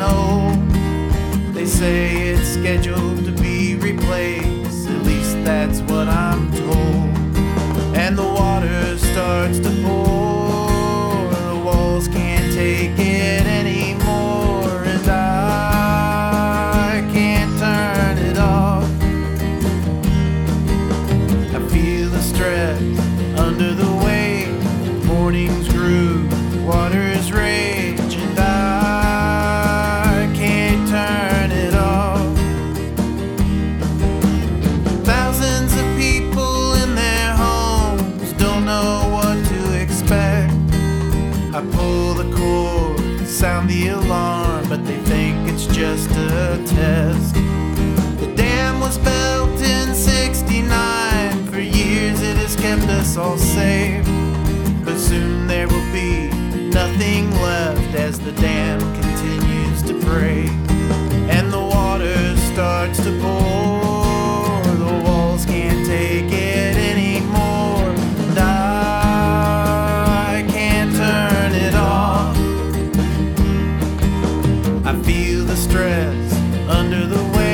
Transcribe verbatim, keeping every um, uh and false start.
know. They say it's scheduled to be replaced, at least that's what I'm told. And the water starts to pour, the walls can't take it anymore, and I can't turn it off. I feel the stress under the weight, mornings grew, water is rage, and I can't turn it off. Thousands of people in their homes don't know what to expect. I pull the cord, sound the alarm, but they think it's just a test. The dam was built in sixty-nine, for years it has kept us all safe. But soon there will be nothing left as the dam continues to break. And the water starts to pour, the walls can't take it anymore, and I can't turn it off. I feel the stress under the weight,